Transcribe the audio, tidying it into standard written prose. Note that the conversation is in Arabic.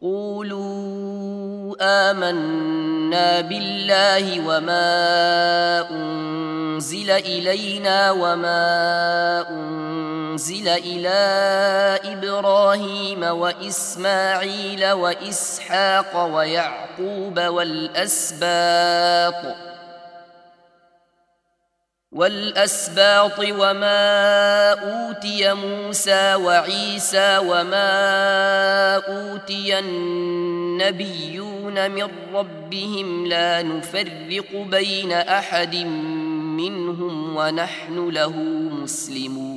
قولوا آمنا بالله وما أنزل إلينا وما أنزل إلى إبراهيم وإسماعيل وإسحاق ويعقوب والأسباط وما أوتي موسى وعيسى وما أوتي النبيون من ربهم لا نفرق بين أحد منهم ونحن له مسلمون